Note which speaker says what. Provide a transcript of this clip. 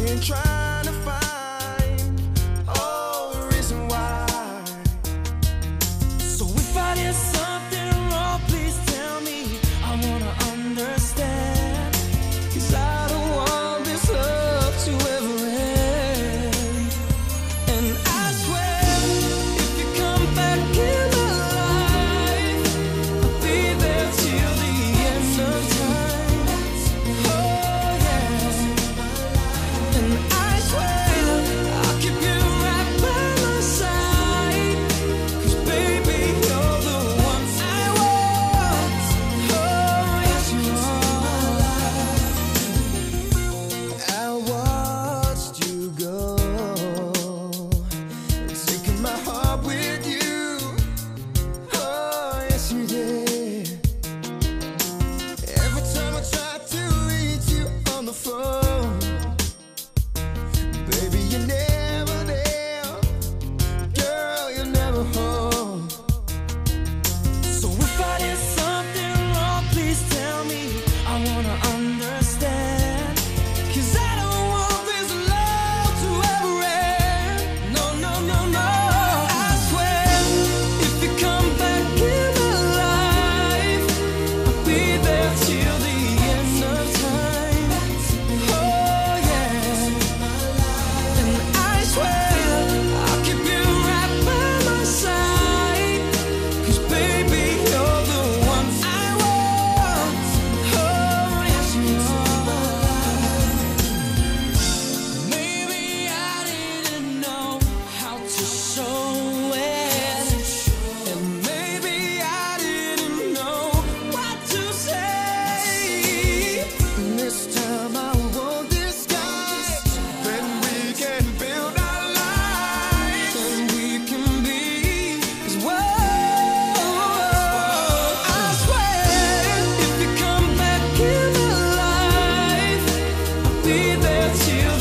Speaker 1: been trying to find the reason why. So if I did something wrong, please tell me. I wanna understand, 'cause I don't want this love to ever end. And I swear, if you come back in my life, I'll be there till the end of time. Oh yeah. And I swear, I'll keep you right by my side, 'cause baby, you're the one I want. Oh yes you are. I watched you go, taking my heart with you. Oh yes you did. Every time I try to reach you on the phone, baby, you're never there. Girl, you're never home. So if I did something wrong, please tell me. I wanna understand, 'cause I don't want this love to ever end. No, no, no, no. I swear, if you come back in my life, I'll be there till the end of time. Oh yeah. And I swear, I'll keep you right by my side, 'cause baby, you're the one I want. Oh yes you are. Maybe I didn't know how to show it, and maybe I didn't know what to say. This time I won't disguise, then we can build our lives, and we can be as one. I swear, if you come back in my life, I'll be there till